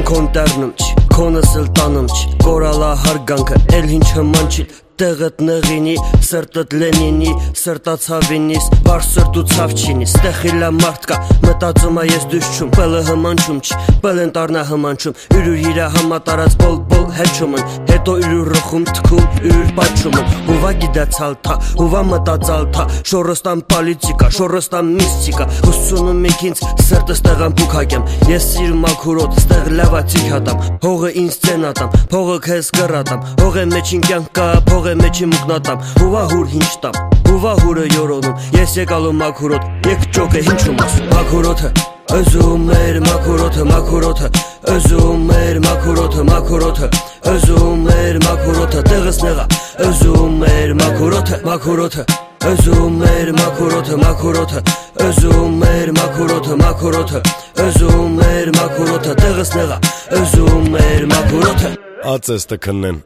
քոն տերնում չի, քոնս էլ տանում չի, կորալա հարգանքը, էլ ինչ հմանչիլ տեղըտ նղինի, սրտըտ լենինի, սրտացավինիս, բարսրտ ու ցավ չինի, ստեղիլա մարդ կա, մտածում է ես դուշչում, պելը հմանչում չի, պելեն տարնա հմանչում, յուրուր իրա համատարած բոլ հեչումն, հետո յուրուր ռխում թքում, յուրուր պաչումն, հուվա գիդացալ թա, հուվա մտածալ թա, շորստան պալիցիկա, շորստան միստիկա, հուսունում եք ինձ, սրտը ստեղան պուքակեմ, ես սիրում ակուրոտ, ստեղ լավացիկ հատամ, հողը ինձ ծենատամ, փողը քեզ կրատամ, հողը մեջին կյանք կա, փողը մեջի մուկնատամ, հուվա հուր հինչ տամ, հուվա հուրը յորոնում, ես եկալու մակուրոտ, եկ ճոկը հինչում ասում, մակուրոթը, özüm er makurota, özüm er makurota, özüm er makurota, dığısnığa, özüm er makurota, özüm er makurota, özüm er makurota, özüm er makurota, dığısnığa, özüm er makurota. Ածես տքնեն,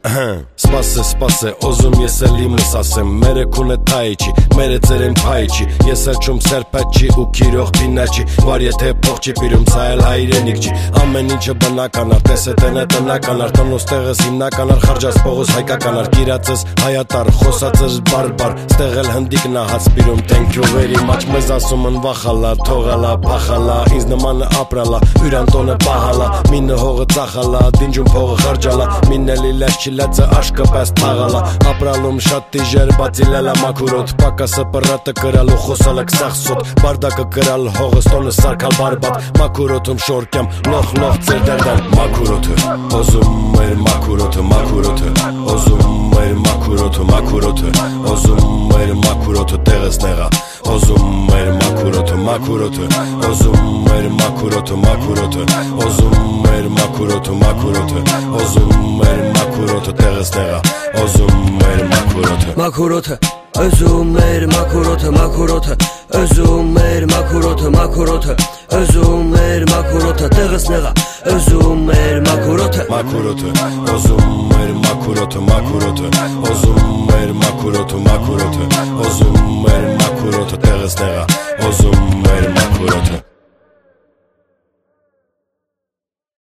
սպասե, ոզում ես էլ իմս ասեմ, մերը կունը թայի չի, մերը ծերեն պայի չի, ես էլ չում սերպետ չի ու կիրող պինա չի, վար եթե փող չի պիրում, սա էլ հայրենիք չի, ամեն ինչը բնական ար, տեսետեն է տնական ար, տնուս տեղս հիմնական ար, խարջած փողոս հայկական ար, կիրածս հայատար, խոսածս բարբար, ստեղ էլ հնդիկ նահաց պիրում, տենքյովերի մաչ, մեզ ասում են վախալա, թողալա, փախալա, ինձ նմանը ապրալա, յուրանտոնը պահալա, մինը հողը ծախալա, դինջում փողը խարջալա Մինելի լեշ չիլեցը աշկը պես թաղալա Ապրալում շատ տիժեր բացիլելա մակուրոտ Պակասը պրատը կրալ ու խոսալը կսաղ սոտ Բարդակը կրալ հողը ստոնը սարկալ բարբատ Մակուրոթում շորկյամ լոխ ծեր դերդան Մակուրոթը Ոզում էր մակուրոթը Ոզում էր մակուրոթը Ոզում էր մակուրոթը տեղս նեղա Ոզում էր մակուրոթը Ոզում էր մակուրոթը Ոզում էր մակուրոթը Ոզում էր մակուրոթը տեղս նեղա Ոզում էր մակուրոթը Özüm er makurota, özüm er makurota, özüm er makurota, dığısnığa, özüm er makurota, Ozum er makurota, Ozum er makurota, Ozum er makurota, dığısnığa, Ozum er makurota.